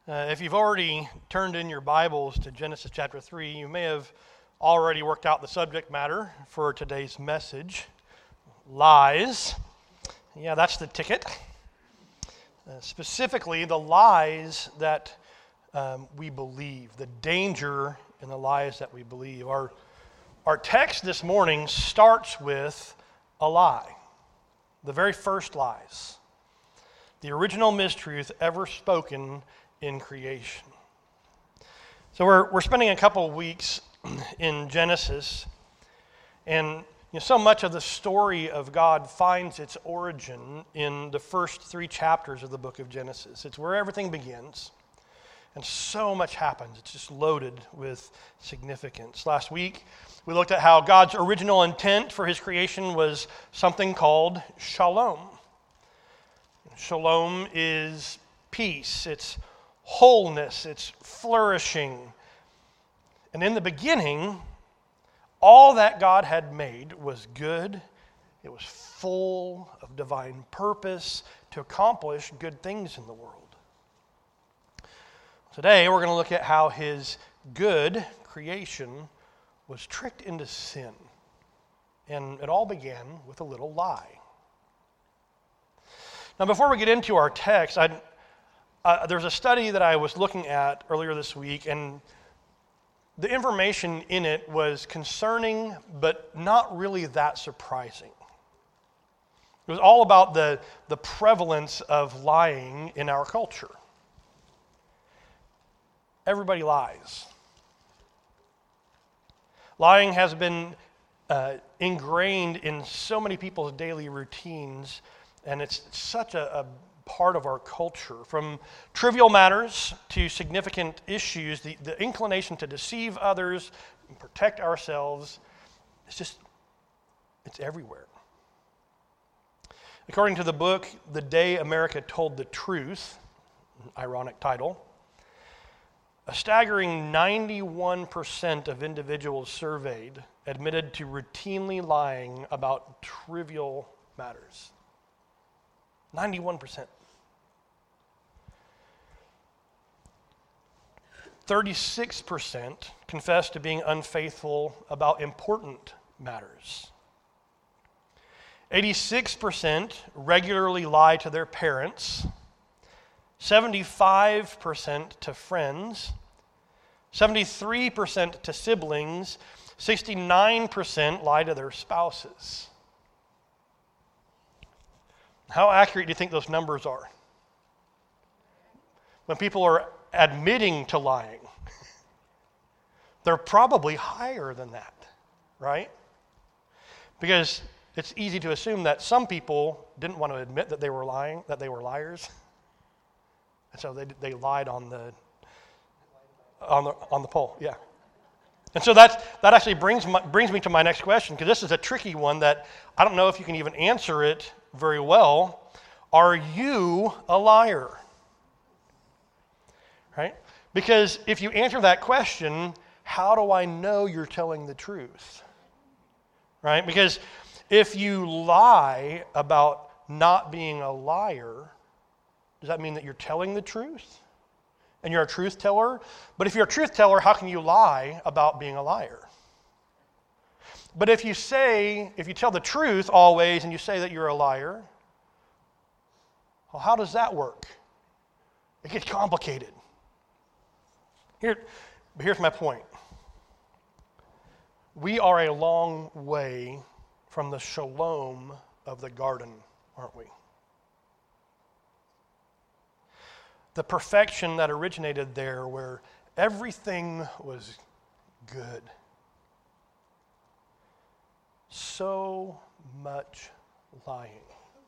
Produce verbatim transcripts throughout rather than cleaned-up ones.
Uh, if you've already turned in your Bibles to Genesis chapter three, you may have already worked out the subject matter for today's message. Lies. Yeah, that's the ticket. Uh, specifically, the lies that um, we believe, the danger in the lies that we believe. Our, our text this morning starts with a lie, the very first lies, the original mistruth ever spoken in creation. So we're we're spending a couple of weeks in Genesis, and you know, so much of the story of God finds its origin in the first three chapters of the book of Genesis. It's where everything begins, and so much happens. It's just loaded with significance. Last week, we looked at how God's original intent for his creation was something called shalom. Shalom is peace. It's wholeness, it's flourishing. And in the beginning, all that God had made was good. It was full of divine purpose to accomplish good things in the world. Today, we're going to look at how his good creation was tricked into sin. And it all began with a little lie. Now, before we get into our text, I'd Uh, there's a study that I was looking at earlier this week, and the information in it was concerning, but not really that surprising. It was all about the, the prevalence of lying in our culture. Everybody lies. Lying has been uh, ingrained in so many people's daily routines, and it's such a, a part of our culture. From trivial matters to significant issues, the, the inclination to deceive others and protect ourselves, it's just, it's everywhere. According to the book, The Day America Told the Truth, ironic title, a staggering ninety-one percent of individuals surveyed admitted to routinely lying about trivial matters. ninety-one percent. thirty-six percent confessed to being unfaithful about important matters. eighty-six percent regularly lie to their parents. seventy-five percent to friends. seventy-three percent to siblings. sixty-nine percent lie to their spouses. How accurate do you think those numbers are? When people are admitting to lying, they're probably higher than that, right? Because it's easy to assume that some people didn't want to admit that they were lying, that they were liars, and so they they lied on the on the on the poll, yeah. And so that that actually brings my, brings me to my next question, because this is a tricky one that I don't know if you can even answer it very well. Are you a liar? Right? Because if you answer that question, how do I know you're telling the truth? Right? Because if you lie about not being a liar, does that mean that you're telling the truth? And you're a truth teller? But if you're a truth teller, how can you lie about being a liar? But if you say, if you tell the truth always and you say that you're a liar, well, how does that work? It gets complicated. Here, here's my point. We are a long way from the shalom of the garden, aren't we? The perfection that originated there, where everything was good. So much lying.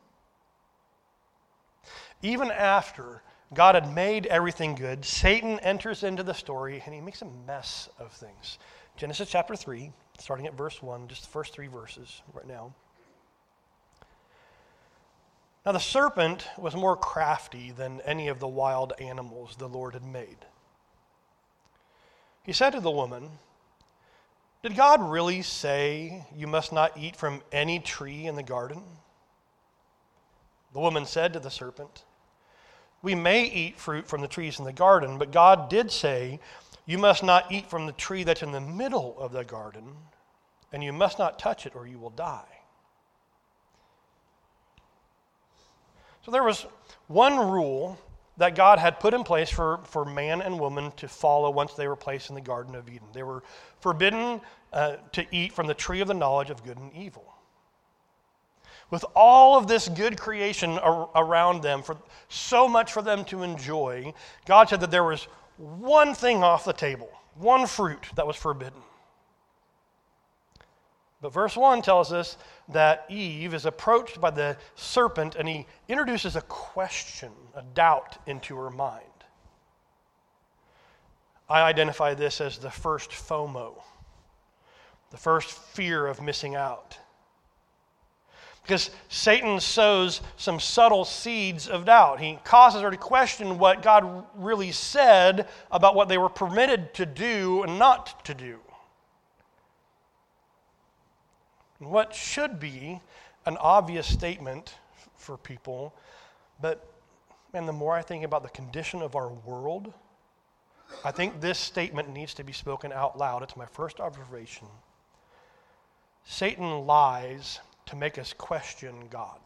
Even after God had made everything good, Satan enters into the story and he makes a mess of things. Genesis chapter three, starting at verse one, just the first three verses right now. Now the serpent was more crafty than any of the wild animals the Lord had made. He said to the woman, "Did God really say you must not eat from any tree in the garden?" The woman said to the serpent, We may eat fruit from the trees in the garden, but God did say, you must not eat from the tree that's in the middle of the garden, and you must not touch it or you will die. So there was one rule that God had put in place for, for man and woman to follow once they were placed in the Garden of Eden. They were forbidden uh, to eat from the tree of the knowledge of good and evil. With all of this good creation ar- around them, for so much for them to enjoy, God said that there was one thing off the table, one fruit that was forbidden. But verse one tells us that Eve is approached by the serpent and he introduces a question, a doubt into her mind. I identify this as the first FOMO, the first fear of missing out. Because Satan sows some subtle seeds of doubt. He causes her to question what God really said about what they were permitted to do and not to do. What should be an obvious statement for people, but man, the more I think about the condition of our world, I think this statement needs to be spoken out loud. It's my first observation. Satan lies to make us question God.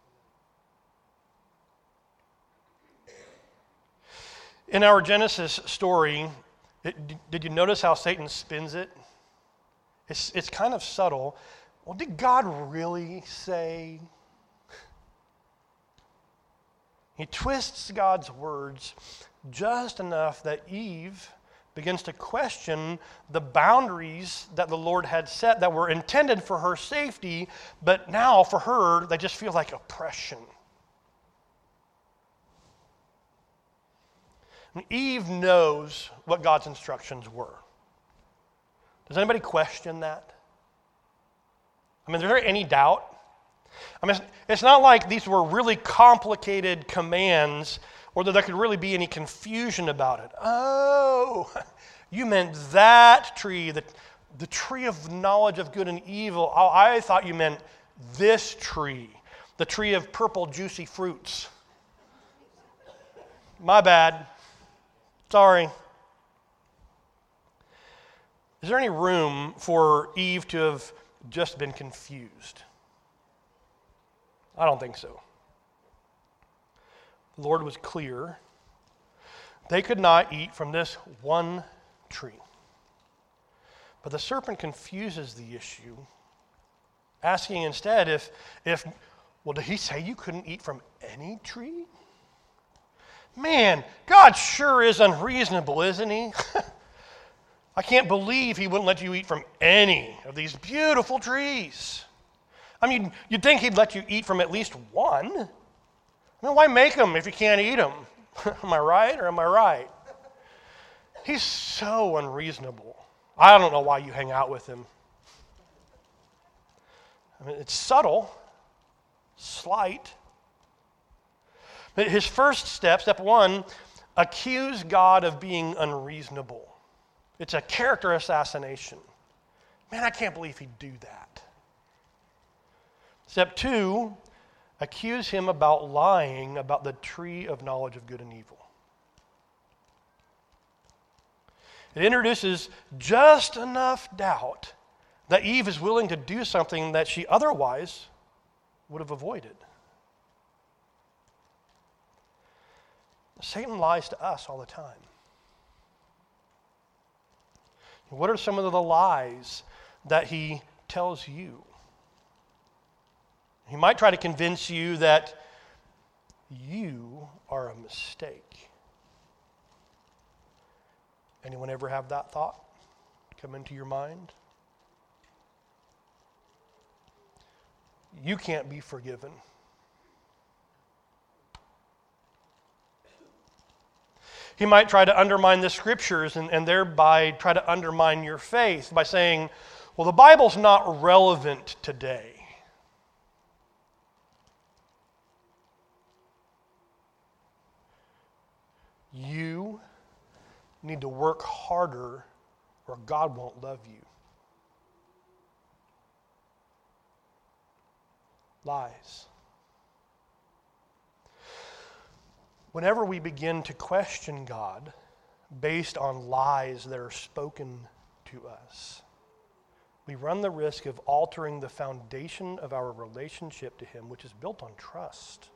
In our Genesis story, it, did you notice how Satan spins it? It's, it's kind of subtle. Well, did God really say? He twists God's words just enough that Eve begins to question the boundaries that the Lord had set that were intended for her safety, but now for her, they just feel like oppression. And Eve knows what God's instructions were. Does anybody question that? I mean, is there any doubt? I mean, it's not like these were really complicated commands or that there could really be any confusion about it. Oh, you meant that tree, the, the tree of knowledge of good and evil. Oh, I thought you meant this tree, the tree of purple juicy fruits. My bad. Sorry. Is there any room for Eve to have just been confused? I don't think so. The Lord was clear. They could not eat from this one tree. But the serpent confuses the issue, asking instead if, if, well, did he say you couldn't eat from any tree? Man, God sure is unreasonable, isn't he? I can't believe he wouldn't let you eat from any of these beautiful trees. I mean, you'd think he'd let you eat from at least one. I mean, why make them if you can't eat them? Am I right or am I right? He's so unreasonable. I don't know why you hang out with him. I mean, it's subtle, slight. But his first step, step one, accuse God of being unreasonable. It's a character assassination. Man, I can't believe he'd do that. Step two, accuse him about lying about the tree of knowledge of good and evil. It introduces just enough doubt that Eve is willing to do something that she otherwise would have avoided. Satan lies to us all the time. What are some of the lies that he tells you? He might try to convince you that you are a mistake. Anyone ever have that thought come into your mind? You can't be forgiven. He might try to undermine the scriptures and, and thereby try to undermine your faith by saying, well, the Bible's not relevant today. You need to work harder or God won't love you. Lies. Whenever we begin to question God based on lies that are spoken to us, we run the risk of altering the foundation of our relationship to Him, which is built on trust.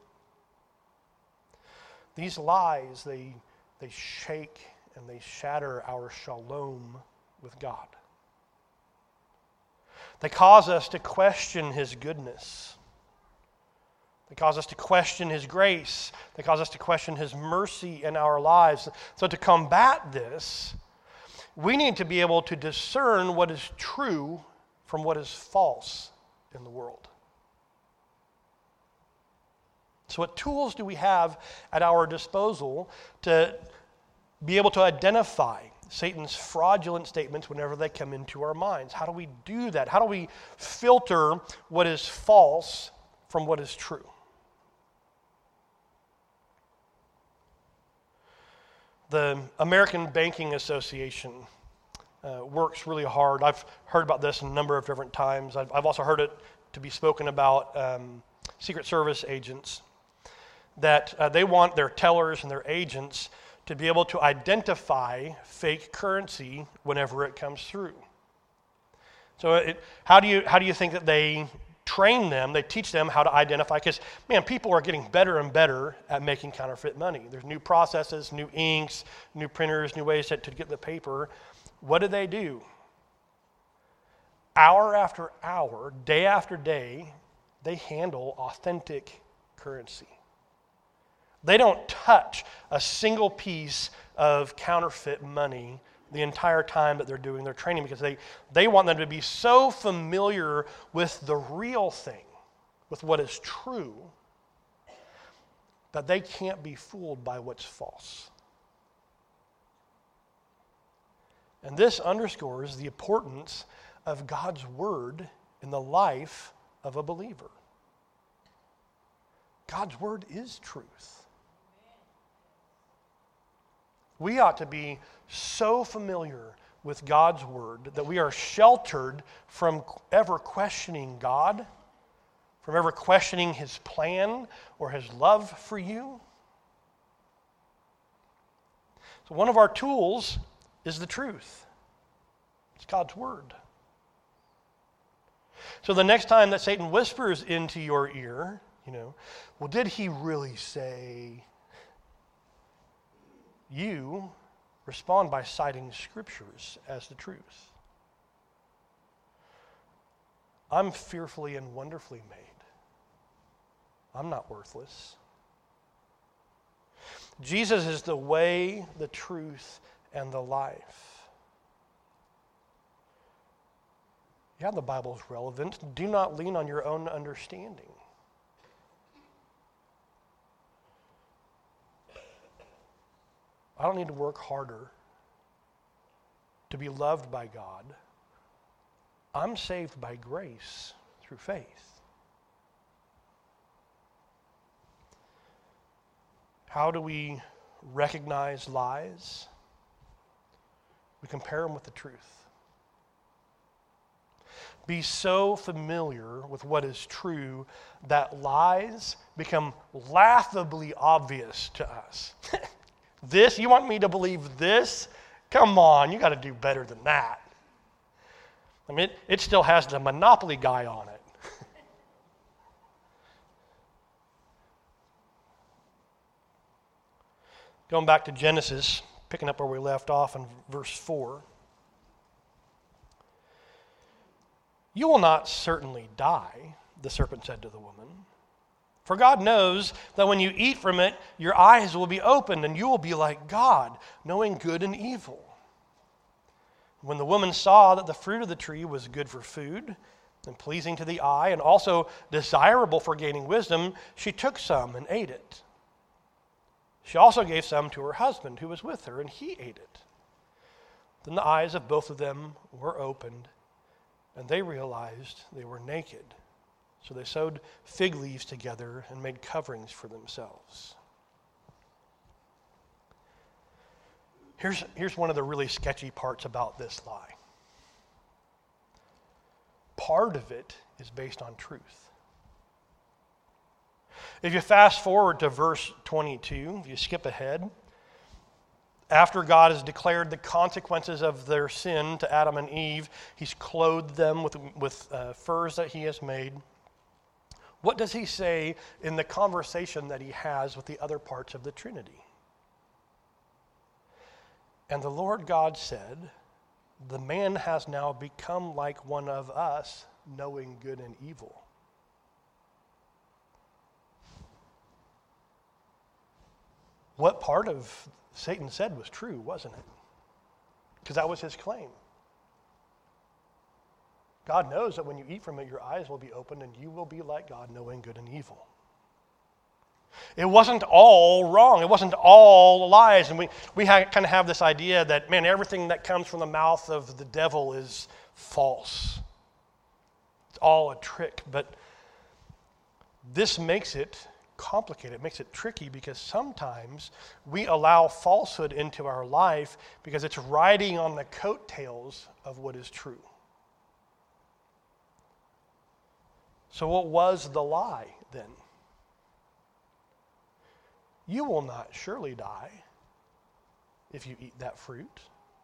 These lies, they, they shake and they shatter our shalom with God. They cause us to question His goodness. They cause us to question His grace. They cause us to question His mercy in our lives. So to combat this, we need to be able to discern what is true from what is false in the world. So what tools do we have at our disposal to be able to identify Satan's fraudulent statements whenever they come into our minds? How do we do that? How do we filter what is false from what is true? The American Banking Association uh, works really hard. I've heard about this a number of different times. I've, I've also heard it to be spoken about um, Secret Service agents, that uh, they want their tellers and their agents to be able to identify fake currency whenever it comes through. So it, how do you how do you think that they train them, they teach them how to identify? Because, man, people are getting better and better at making counterfeit money. There's new processes, new inks, new printers, new ways to, to get the paper. What do they do? Hour after hour, day after day, they handle authentic currency. They don't touch a single piece of counterfeit money the entire time that they're doing their training, because they, they want them to be so familiar with the real thing, with what is true, that they can't be fooled by what's false. And this underscores the importance of God's word in the life of a believer. God's word is truth. We ought to be so familiar with God's word that we are sheltered from ever questioning God, from ever questioning His plan or His love for you. So one of our tools is the truth. It's God's word. So the next time that Satan whispers into your ear, you know, well, did he really say? You respond by citing scriptures as the truth. I'm fearfully and wonderfully made. I'm not worthless. Jesus is the way, the truth, and the life. Yeah, the Bible is relevant. Do not lean on your own understanding. I don't need to work harder to be loved by God. I'm saved by grace through faith. How do we recognize lies? We compare them with the truth. Be so familiar with what is true that lies become laughably obvious to us. This, you want me to believe this? Come on, you got to do better than that. I mean, it, it still has the Monopoly guy on it. Going back to Genesis, picking up where we left off in verse four. You will not certainly die, the serpent said to the woman. For God knows that when you eat from it, your eyes will be opened and you will be like God, knowing good and evil. When the woman saw that the fruit of the tree was good for food and pleasing to the eye and also desirable for gaining wisdom, she took some and ate it. She also gave some to her husband who was with her, and he ate it. Then the eyes of both of them were opened, and they realized they were naked. So they sewed fig leaves together and made coverings for themselves. Here's, here's one of the really sketchy parts about this lie. Part of it is based on truth. If you fast forward to verse twenty-two, if you skip ahead, after God has declared the consequences of their sin to Adam and Eve, he's clothed them with, with uh, furs that he has made. What does he say in the conversation that he has with the other parts of the Trinity? And the Lord God said, the man has now become like one of us, knowing good and evil. What part of Satan said was true, wasn't it? Because that was his claim. God knows that when you eat from it, your eyes will be opened and you will be like God, knowing good and evil. It wasn't all wrong. It wasn't all lies. And we, we ha- kind of have this idea that, man, everything that comes from the mouth of the devil is false. It's all a trick. But this makes it complicated. It makes it tricky because sometimes we allow falsehood into our life because it's riding on the coattails of what is true. So what was the lie then? You will not surely die if you eat that fruit.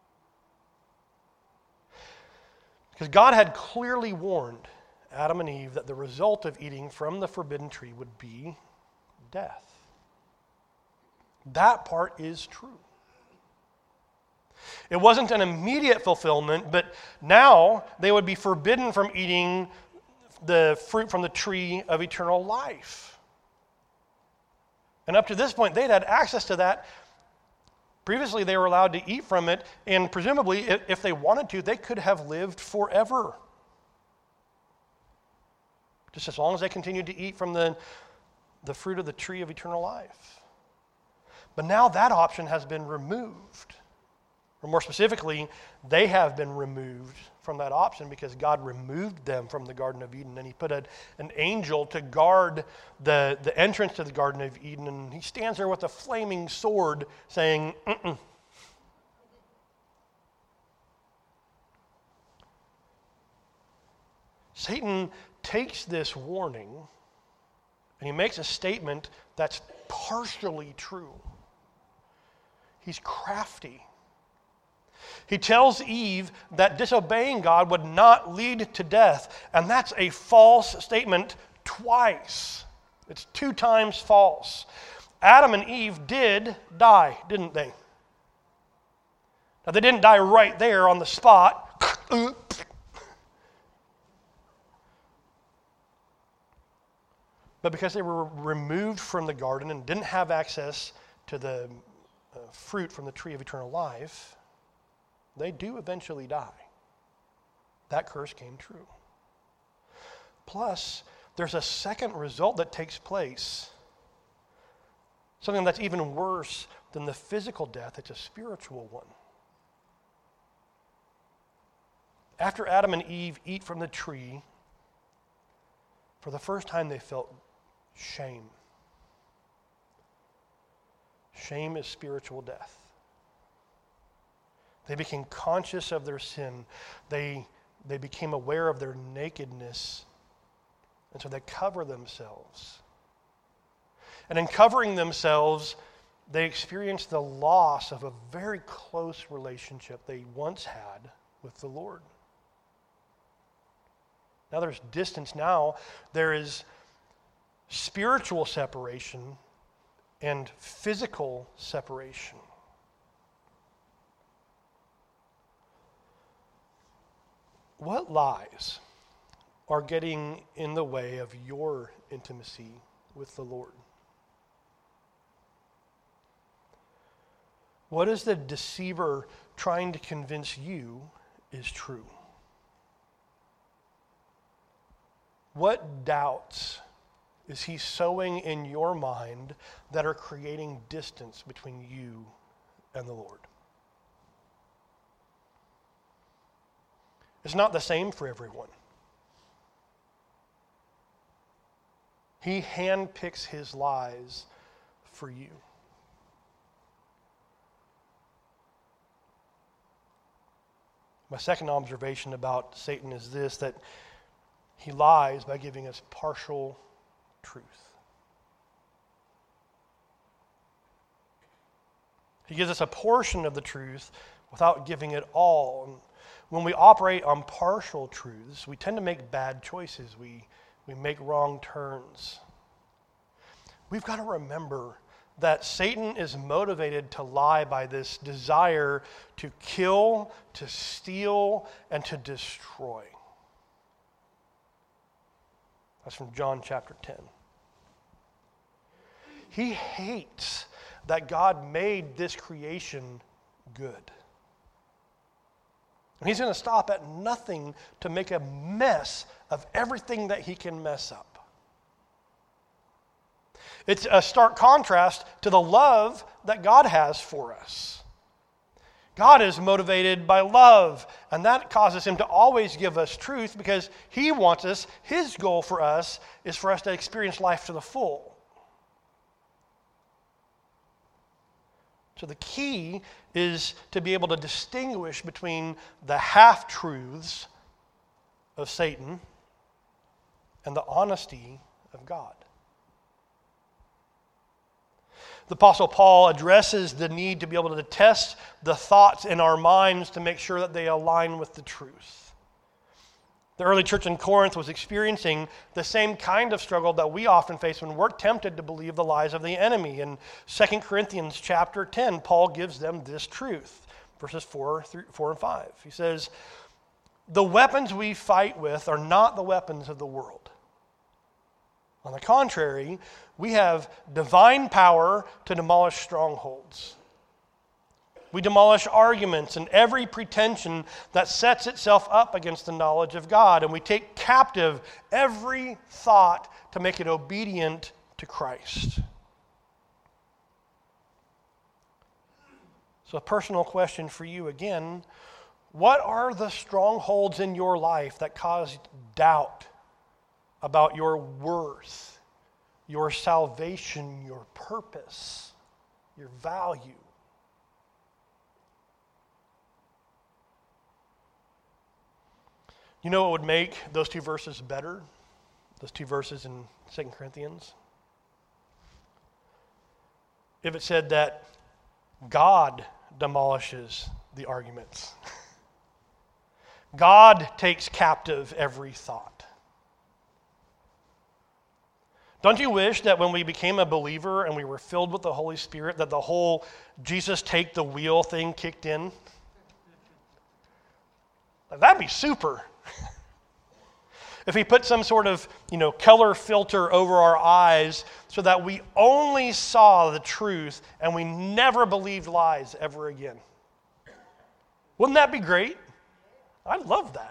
Because God had clearly warned Adam and Eve that the result of eating from the forbidden tree would be death. That part is true. It wasn't an immediate fulfillment, but now they would be forbidden from eating the fruit from the tree of eternal life. And up to this point, they'd had access to that. Previously, they were allowed to eat from it, and presumably, if they wanted to, they could have lived forever. Just as long as they continued to eat from the, the fruit of the tree of eternal life. But now that option has been removed. Or more specifically, they have been removed from that option because God removed them from the Garden of Eden, and he put a, an angel to guard the, the entrance to the Garden of Eden, and he stands there with a flaming sword saying, mm-mm. Satan takes this warning and he makes a statement that's partially true. He's crafty. He tells Eve that disobeying God would not lead to death, and that's a false statement twice. It's two times false. Adam and Eve did die, didn't they? Now, they didn't die right there on the spot. But because they were removed from the garden and didn't have access to the uh, fruit from the tree of eternal life, they do eventually die. That curse came true. Plus, there's a second result that takes place. Something that's even worse than the physical death. It's a spiritual one. After Adam and Eve eat from the tree, for the first time they felt shame. Shame is spiritual death. They became conscious of their sin. They, they became aware of their nakedness. And so they cover themselves. And in covering themselves, they experienced the loss of a very close relationship they once had with the Lord. Now there's distance. Now there is spiritual separation and physical separation. What lies are getting in the way of your intimacy with the Lord? What is the deceiver trying to convince you is true? What doubts is he sowing in your mind that are creating distance between you and the Lord? It's not the same for everyone. He handpicks his lies for you. My second observation about Satan is this, that he lies by giving us partial truth. He gives us a portion of the truth without giving it all. And when we operate on partial truths, we tend to make bad choices. We, we make wrong turns. We've got to remember that Satan is motivated to lie by this desire to kill, to steal, and to destroy. That's from John chapter ten. He hates that God made this creation good. And he's going to stop at nothing to make a mess of everything that he can mess up. It's a stark contrast to the love that God has for us. God is motivated by love, and that causes him to always give us truth because he wants us, his goal for us is for us to experience life to the full. So the key is to be able to distinguish between the half-truths of Satan and the honesty of God. The Apostle Paul addresses the need to be able to test the thoughts in our minds to make sure that they align with the truth. The early church in Corinth was experiencing the same kind of struggle that we often face when we're tempted to believe the lies of the enemy. In Second Corinthians chapter ten, Paul gives them this truth, verses four, through, four and five. He says, "The weapons we fight with are not the weapons of the world. On the contrary, we have divine power to demolish strongholds. We demolish arguments and every pretension that sets itself up against the knowledge of God, and we take captive every thought to make it obedient to Christ." So a personal question for you again, what are the strongholds in your life that cause doubt about your worth, your salvation, your purpose, your value? You know what would make those two verses better? Those two verses in Second Corinthians? If it said that God demolishes the arguments. God takes captive every thought. Don't you wish that when we became a believer and we were filled with the Holy Spirit, that the whole Jesus take the wheel thing kicked in? That'd be super. If he put some sort of, you know, color filter over our eyes so that we only saw the truth and we never believed lies ever again. Wouldn't that be great? I'd love that.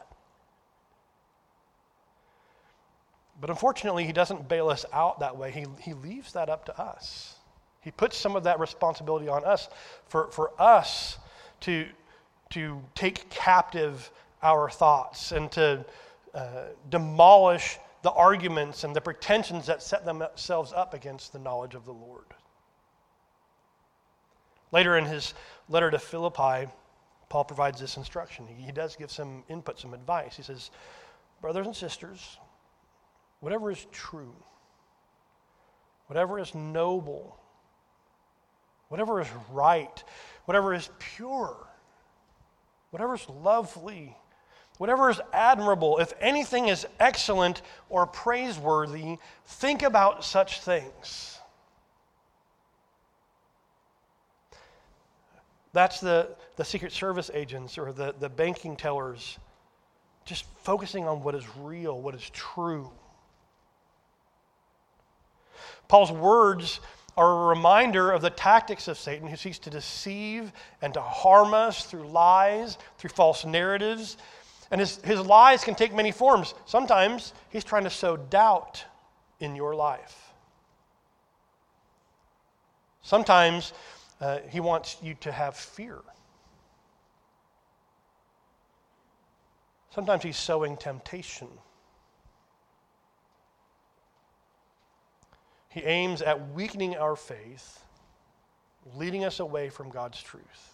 But unfortunately, he doesn't bail us out that way. He, he leaves that up to us. He puts some of that responsibility on us for, for us to, to take captive our thoughts and to uh, demolish the arguments and the pretensions that set themselves up against the knowledge of the Lord. Later in his letter to Philippi, Paul provides this instruction. He, he does give some input, some advice. He says, "Brothers and sisters, whatever is true, whatever is noble, whatever is right, whatever is pure, whatever is lovely, whatever is admirable, if anything is excellent or praiseworthy, think about such things." That's the, the Secret Service agents or the, the banking tellers just focusing on what is real, what is true. Paul's words are a reminder of the tactics of Satan, who seeks to deceive and to harm us through lies, through false narratives. And his, his lies can take many forms. Sometimes he's trying to sow doubt in your life. Sometimes uh, he wants you to have fear. Sometimes he's sowing temptation. He aims at weakening our faith, leading us away from God's truth.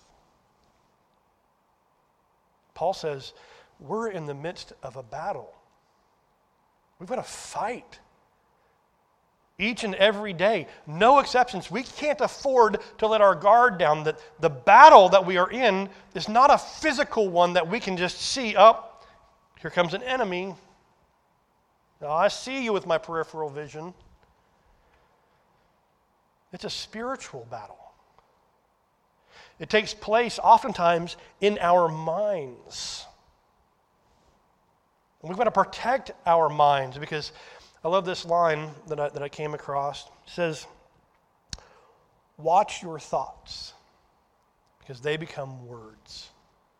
Paul says, we're in the midst of a battle. We've got to fight. each and every day. No exceptions. We can't afford to let our guard down. That the battle that we are in is not a physical one that we can just see. Oh, here comes an enemy. Now, I see you with my peripheral vision. It's a spiritual battle. It takes place oftentimes in our minds. And we've got to protect our minds, because I love this line that I, that I came across. It says, watch your thoughts, because they become words.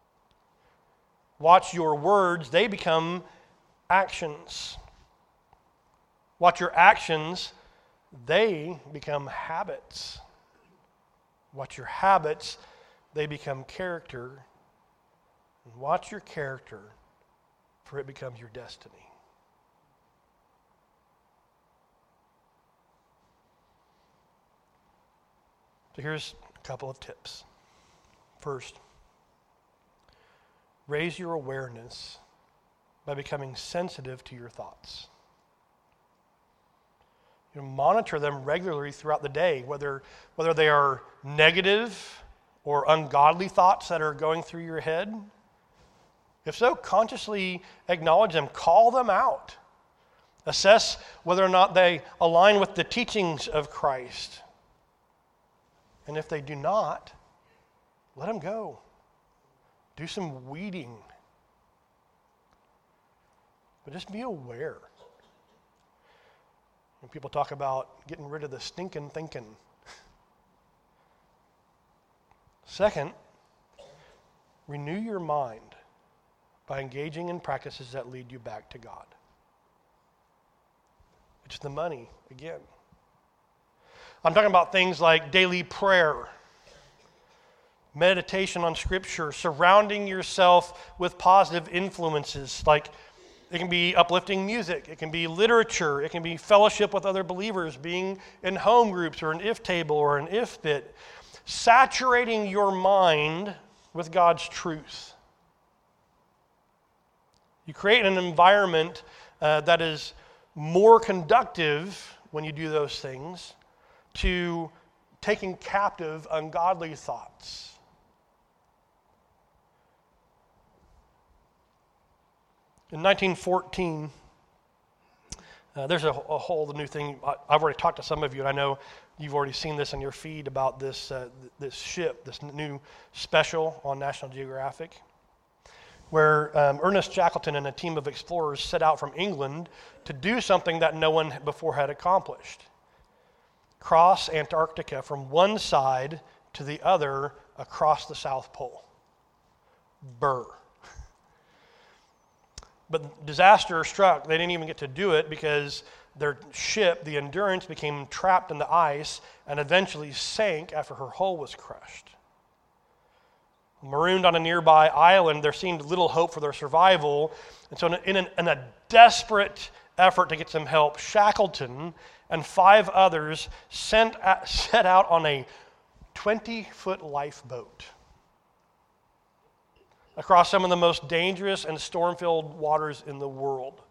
Watch your words, they become actions. Watch your actions, they become habits. Watch your habits, they become character. And watch your character, for it becomes your destiny. So here's a couple of tips. First, raise your awareness by becoming sensitive to your thoughts. You know, monitor them regularly throughout the day, whether, whether they are negative or ungodly thoughts that are going through your head. If so, consciously acknowledge them, call them out. Assess whether or not they align with the teachings of Christ. And if they do not, let them go. Do some weeding. But just be aware. When people talk about getting rid of the stinking thinking. Second, renew your mind by engaging in practices that lead you back to God. Which is the money, again. I'm talking about things like daily prayer, meditation on Scripture, surrounding yourself with positive influences. Like, it can be uplifting music, it can be literature, it can be fellowship with other believers, being in home groups or an if table or an if bit. Saturating your mind with God's truth. You create an environment uh, that is more conductive when you do those things to taking captive ungodly thoughts. In nineteen fourteen, uh, there's a, a whole new thing. I, I've already talked to some of you, and I know you've already seen this on your feed about this uh, this ship, this new special on National Geographic, where um, Ernest Shackleton and a team of explorers set out from England to do something that no one before had accomplished. Cross Antarctica from one side to the other across the South Pole. Burr. But disaster struck. They didn't even get to do it because their ship, the Endurance, became trapped in the ice and eventually sank after her hull was crushed. Marooned on a nearby island, there seemed little hope for their survival. And so in a, in a desperate effort to get some help, Shackleton and five others sent, set out on a twenty-foot lifeboat across some of the most dangerous and storm-filled waters in the world.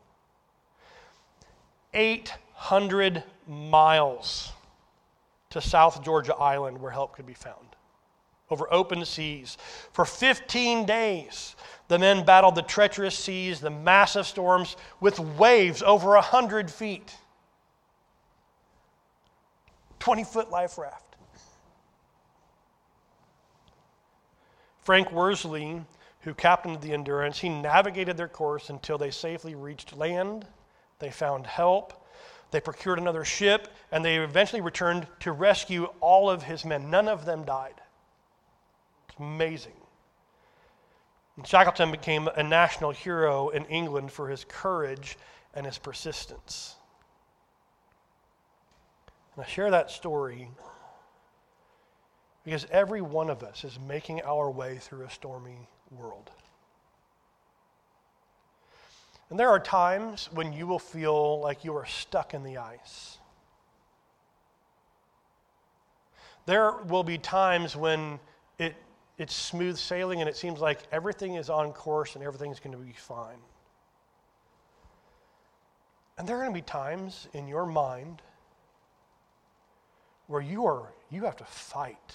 eight hundred miles to South Georgia Island where help could be found. Over open seas. For fifteen days, the men battled the treacherous seas, the massive storms, with waves over one hundred feet. twenty-foot life raft. Frank Worsley, who captained the Endurance, he navigated their course until they safely reached land. They found help. They procured another ship, and they eventually returned to rescue all of his men. None of them died. It's amazing. And Shackleton became a national hero in England for his courage and his persistence. And I share that story because every one of us is making our way through a stormy world. And there are times when you will feel like you are stuck in the ice. There will be times when it, it's smooth sailing and it seems like everything is on course and everything's going to be fine. And there are going to be times in your mind where you are you have to fight.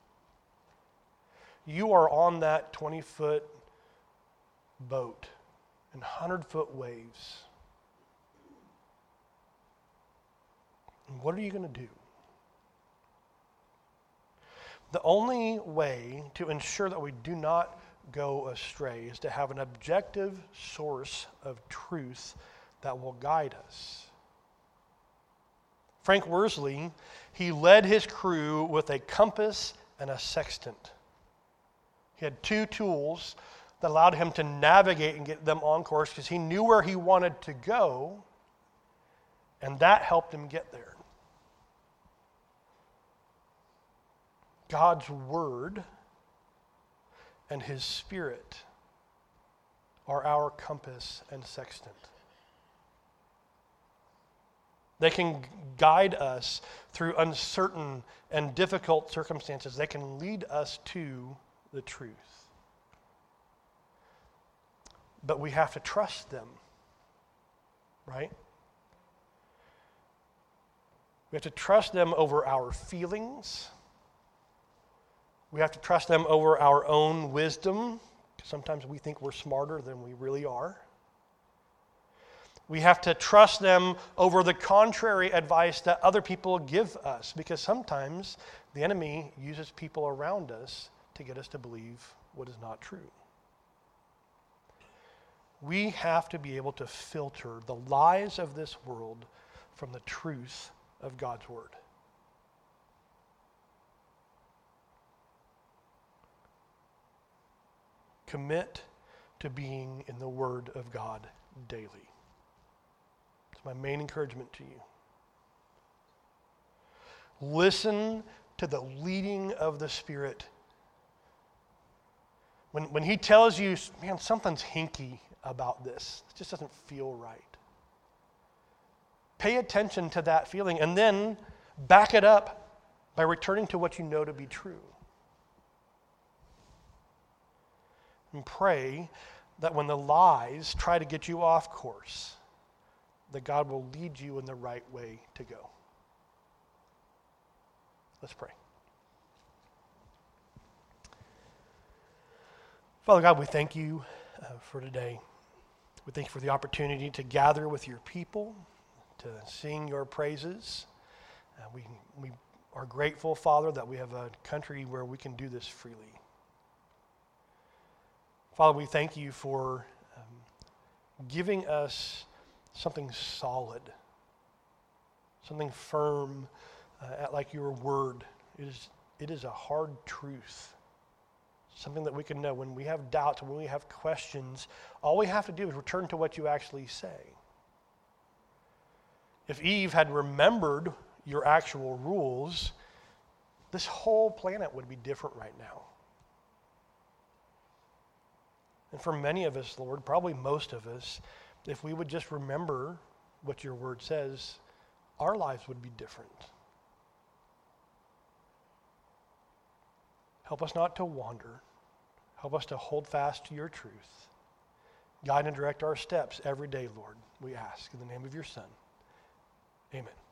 You are on that twenty-foot boat in one hundred-foot waves. And what are you going to do? The only way to ensure that we do not go astray is to have an objective source of truth that will guide us. Frank Worsley, he led his crew with a compass and a sextant. He had two tools that allowed him to navigate and get them on course because he knew where he wanted to go, and that helped him get there. God's Word and His Spirit are our compass and sextant. They can guide us through uncertain and difficult circumstances. They can lead us to the truth. But we have to trust them, right? We have to trust them over our feelings. We have to trust them over our own wisdom. Sometimes we think we're smarter than we really are. We have to trust them over the contrary advice that other people give us, because sometimes the enemy uses people around us to get us to believe what is not true. We have to be able to filter the lies of this world from the truth of God's Word. Commit to being in the Word of God daily. It's my main encouragement to you. Listen to the leading of the Spirit. When, when He tells you, man, something's hinky about this, it just doesn't feel right. Pay attention to that feeling and then back it up by returning to what you know to be true. And pray that when the lies try to get you off course, that God will lead you in the right way to go. Let's pray. Father God, we thank you uh, for today. We thank you for the opportunity to gather with your people, to sing your praises. Uh, we, we are grateful, Father, that we have a country where we can do this freely. Father, we thank you for um, giving us something solid, something firm, uh, like your word. It is, it is a hard truth, something that we can know. When we have doubts, when we have questions, all we have to do is return to what you actually say. If Eve had remembered your actual rules, this whole planet would be different right now. And for many of us, Lord, probably most of us, if we would just remember what your word says, our lives would be different. Help us not to wander. Help us to hold fast to your truth. Guide and direct our steps every day, Lord, we ask. In the name of your Son, amen.